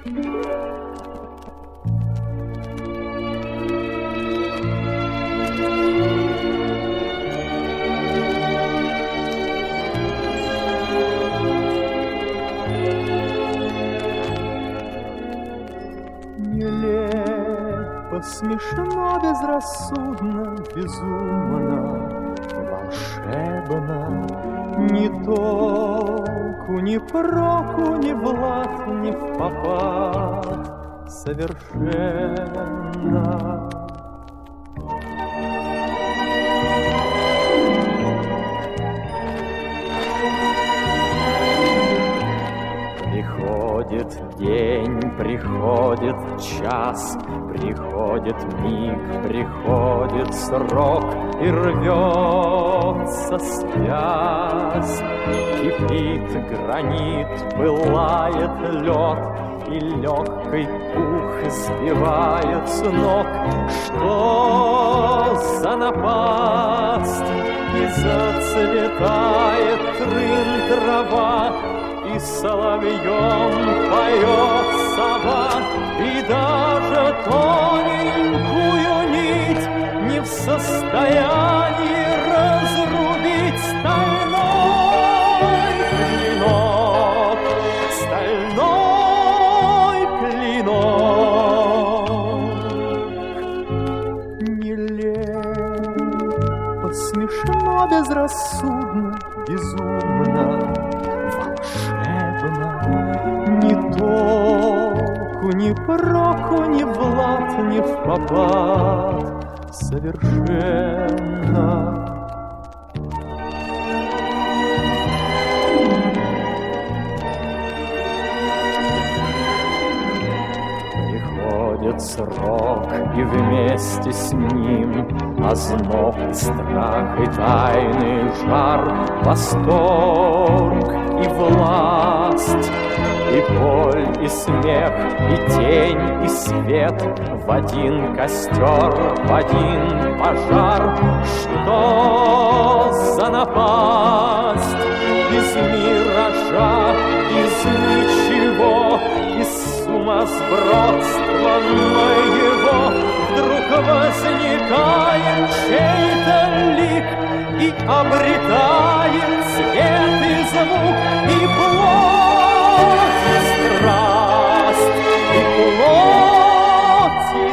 Нелепо, смешно, безрассудно, безумно, волшебно. Ни толку, ни проку, ни в лад, ни в попад совершенно. Приходит день, приходит час, приходит миг, приходит срок, и рвется связь. Кипит гранит, пылает лед, и легкий пух сбивает с ног. Что за напасть? И зацветает трын трава, и соловьем поет сова, и даже тоненькую нить не в состоянии разрубить стальной клинок, стальной клинок. Нелепо, смешно, безрассудно, безумно, ни толку, ни проку, ни в лад, ни в попад совершенно. Приходит срок, и вместе с ним озноб, страх и тайный жар, восторг и власть, и боль, и смех, и тень, и свет в один костер, в один пожар. Что за напасть? Из миража, из ничего, из сумасбродства моего вдруг возникает чей-то лик и обретает цвет и звук, и плоть, и страсть, и плоть, и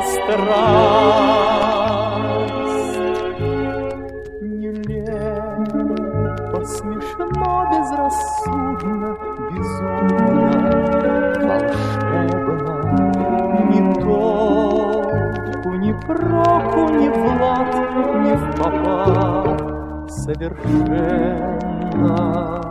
страсть. Нелепо, смешно, безрассудно, безумно, волшебно. Ни толку, ни проку, ни в лад, ни в попад совершенно.